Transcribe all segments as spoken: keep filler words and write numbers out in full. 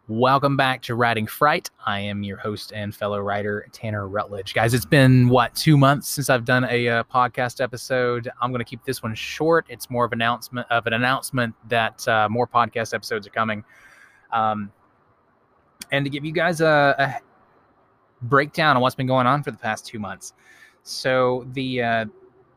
Welcome back to Writing Fright. I am your host and fellow writer, Tanner Rutledge. Guys, it's been, what, two months since I've done a uh, podcast episode. I'm going to keep this one short. It's more of an announcement of an announcement that uh, more podcast episodes are coming. Um, and to give you guys a, a breakdown on what's been going on for the past two months. So the uh,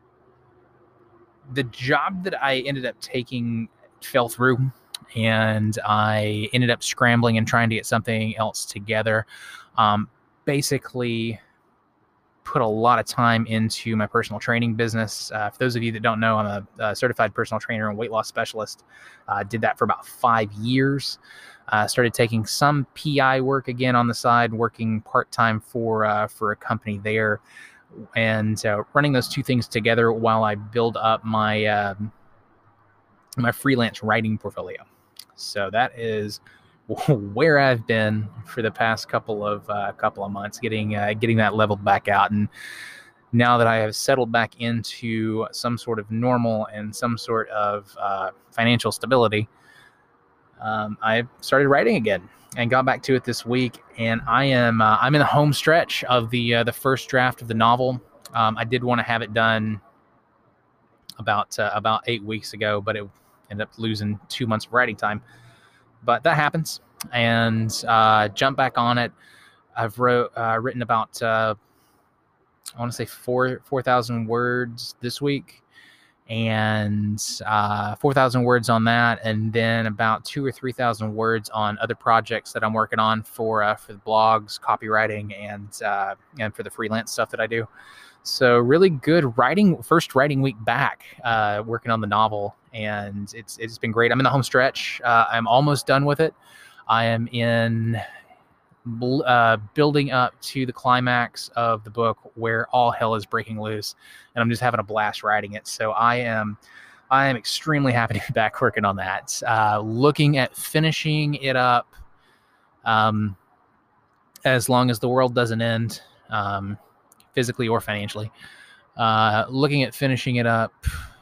the job that I ended up taking fell through. And I ended up scrambling and trying to get something else together. Um, basically, put a lot of time into my personal training business. Uh, for those of you that don't know, I'm a, a certified personal trainer and weight loss specialist. Uh, did that for about five years. Uh, started taking some P I work again on the side, working part-time for uh, for a company there, and uh, running those two things together while I build up my uh, my freelance writing portfolio. So that is where I've been for the past couple of uh, couple of months, getting uh, getting that leveled back out. And now that I have settled back into some sort of normal and some sort of uh, financial stability, um, I started writing again and got back to it this week. And I am uh, I'm in the home stretch of the uh, the first draft of the novel. Um, I did want to have it done about uh, about eight weeks ago, but it ended up losing two months of writing time. But that happens, and uh, jump back on it. I've wrote uh, written about uh, I want to say four four thousand words this week, and uh, four thousand words on that, and then about two or three thousand words on other projects that I'm working on for uh, for the blogs, copywriting, and uh, and for the freelance stuff that I do. So really good writing, first writing week back, uh, working on the novel, and it's it's been great. I'm in the home stretch. Uh, I'm almost done with it. I am in uh, building up to the climax of the book where all hell is breaking loose, and I'm just having a blast writing it. So I am I am extremely happy to be back working on that. Uh, looking at finishing it up, um, as long as the world doesn't end. Um, physically or financially, uh, looking at finishing it up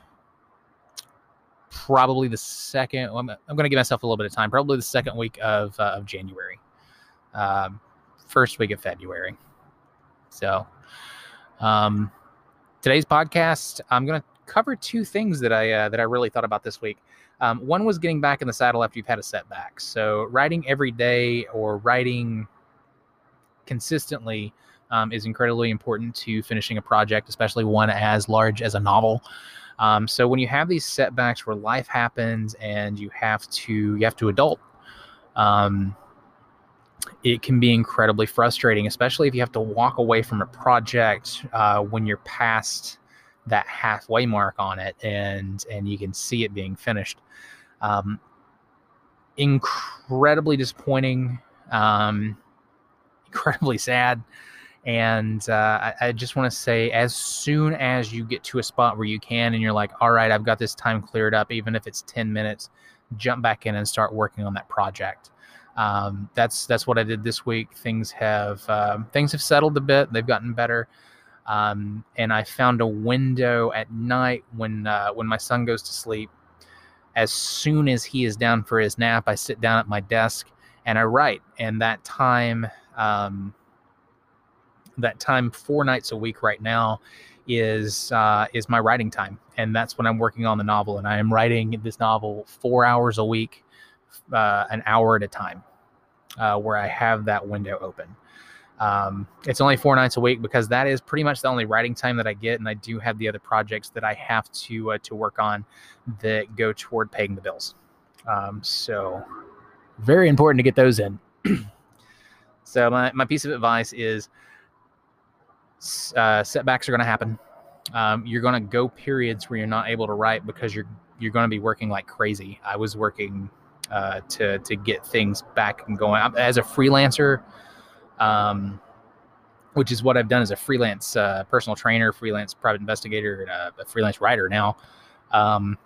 probably the second, well, I'm, I'm going to give myself a little bit of time, probably the second week of, uh, of January, um, first week of February. So, um, today's podcast, I'm going to cover two things that I, uh, that I really thought about this week. Um, one was getting back in the saddle after you've had a setback. So writing every day or writing consistently Um, is incredibly important to finishing a project, especially one as large as a novel. Um, so when you have these setbacks where life happens and you have to you have to adult, um, it can be incredibly frustrating, especially if you have to walk away from a project uh, when you're past that halfway mark on it and and you can see it being finished. Um, incredibly disappointing, um, incredibly sad. And uh, I, I just want to say, as soon as you get to a spot where you can and you're like, all right, I've got this time cleared up, even if it's ten minutes, jump back in and start working on that project. Um, that's that's what I did this week. Things have uh, things have settled a bit. They've gotten better. Um, and I found a window at night when uh, when my son goes to sleep. As soon as he is down for his nap, I sit down at my desk and I write. And that time... Um, that time four nights a week right now is uh, is my writing time. And that's when I'm working on the novel. And I am writing this novel four hours a week, uh, an hour at a time, uh, where I have that window open. Um, it's only four nights a week because that is pretty much the only writing time that I get. And I do have the other projects that I have to uh, to work on that go toward paying the bills. Um, so very important to get those in. So my, my piece of advice is, Uh, setbacks are going to happen. Um, you're going to go periods where you're not able to write because you're you're going to be working like crazy. I was working uh, to to get things back and going as a freelancer, um, which is what I've done as a freelance uh, personal trainer, freelance private investigator, and a, a freelance writer now. Um,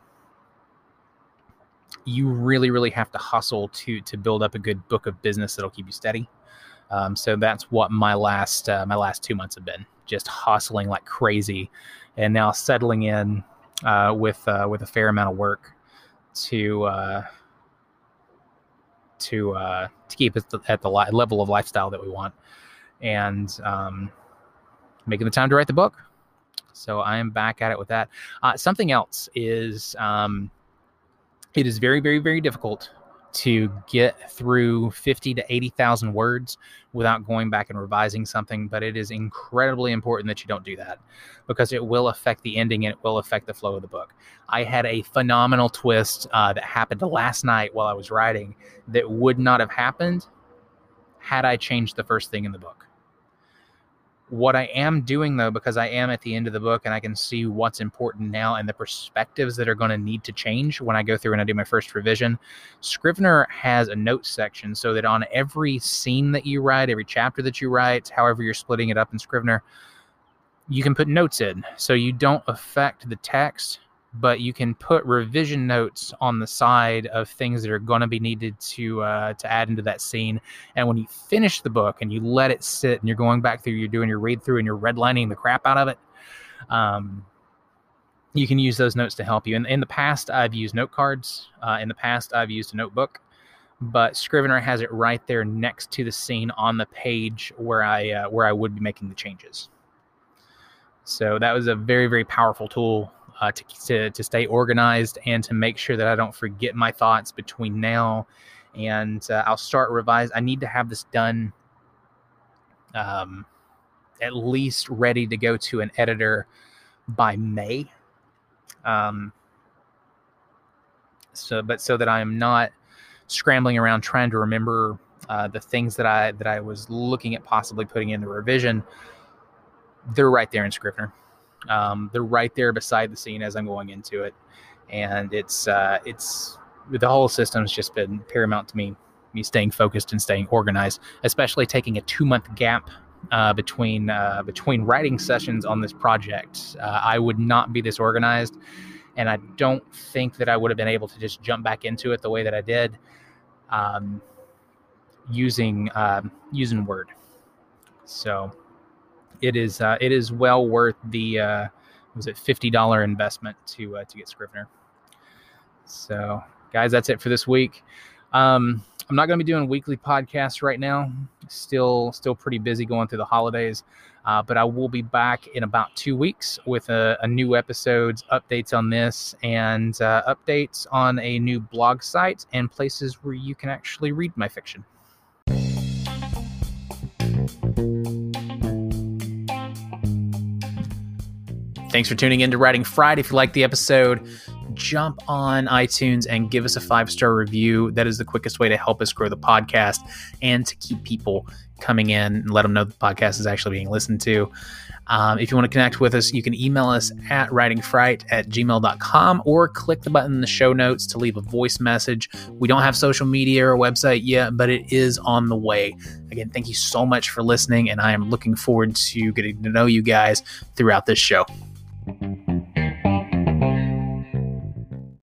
you really, really have to hustle to to build up a good book of business that'll keep you steady. Um, so that's what my last uh, my last two months have been, just hustling like crazy, and now settling in uh, with uh, with a fair amount of work to uh, to uh, to keep it at the li- level of lifestyle that we want, and um, making the time to write the book. So I am back at it with that. Uh, something else is um, it is very, very, very difficult to get through fifty to eighty thousand words without going back and revising something, but it is incredibly important that you don't do that, because it will affect the ending and it will affect the flow of the book. I had a phenomenal twist uh, that happened last night while I was writing that would not have happened had I changed the first thing in the book. What I am doing, though, because I am at the end of the book and I can see what's important now and the perspectives that are going to need to change when I go through and I do my first revision, Scrivener has a notes section so that on every scene that you write, every chapter that you write, however you're splitting it up in Scrivener, you can put notes in. So you don't affect the text, but you can put revision notes on the side of things that are going to be needed to uh, to add into that scene. And when you finish the book and you let it sit and you're going back through, you're doing your read through and you're redlining the crap out of it, um, you can use those notes to help you. In, in the past, I've used note cards. Uh, in the past, I've used a notebook. But Scrivener has it right there next to the scene on the page where I uh, where I would be making the changes. So that was a very, very powerful tool Uh, to, to to stay organized and to make sure that I don't forget my thoughts between now and uh, I'll start revise. I need to have this done um, at least ready to go to an editor by May. Um, so, but so that I am not scrambling around trying to remember uh, the things that I that I was looking at possibly putting in the revision. They're right there in Scrivener. Um, they're right there beside the scene as I'm going into it, and it's uh, it's the whole system's just been paramount to me. Me staying focused and staying organized, especially taking a two month gap uh, between uh, between writing sessions on this project. Uh, I would not be this organized, and I don't think that I would have been able to just jump back into it the way that I did um, using uh, using Word. So. It is uh, it is well worth the uh, was it fifty dollars investment to uh, to get Scrivener. So, guys, that's it for this week. Um, I'm not going to be doing weekly podcasts right now. Still still pretty busy going through the holidays, uh, but I will be back in about two weeks with a, a new episodes, updates on this, and uh, updates on a new blog site and places where you can actually read my fiction. Thanks for tuning in to Writing Fright. If you liked the episode, jump on iTunes and give us a five-star review. That is the quickest way to help us grow the podcast and to keep people coming in and let them know the podcast is actually being listened to. Um, if you want to connect with us, you can email us at writingfright at gmail dot com or click the button in the show notes to leave a voice message. We don't have social media or website yet, but it is on the way. Again, thank you so much for listening, and I am looking forward to getting to know you guys throughout this show.